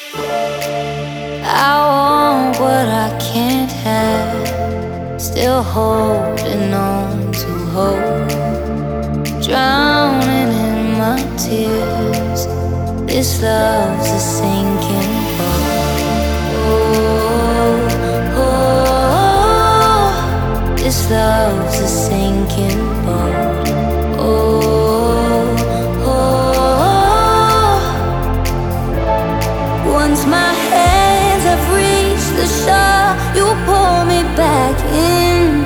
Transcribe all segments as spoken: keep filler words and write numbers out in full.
I want what I can't have, still holding on to hope, drowning in my tears. This love's a sinking boat. Oh, oh, this love's a sinking boat. Oh, oh, once my hands have reached the shore, you pull me back in,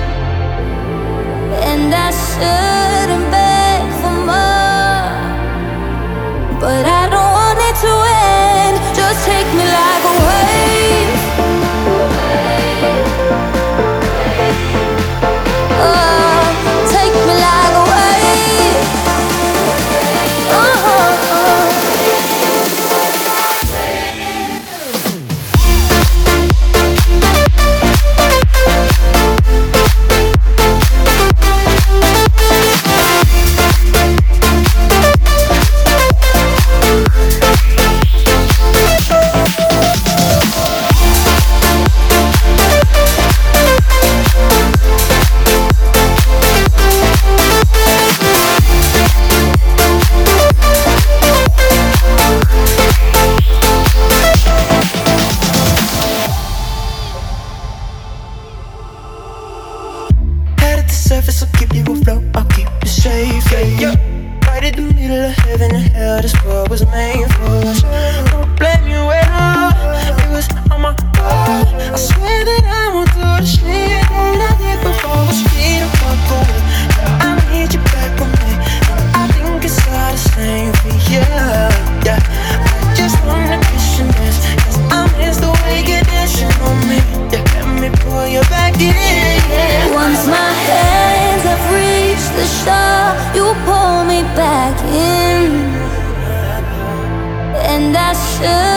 and I shouldn't beg for more, but I don't want it to end. Just take me like a wave. Oh, take me like a wave. Oh, oh, oh. Surface, I'll keep you afloat, I'll keep you safe, yeah, yeah. Right in the middle of heaven and hell, this world was made for us. Don't blame you at all, it was on my fault. I swear that I won't do the shit that I did before was free to walk away. I need you back with me, and I think it's all the same for you, yeah. I just wanna kiss your lips, cause I miss the way you're dancing on me, yeah. Let me pull you back in, yeah. Once my hands have reached the shore, you pull me back in, and I should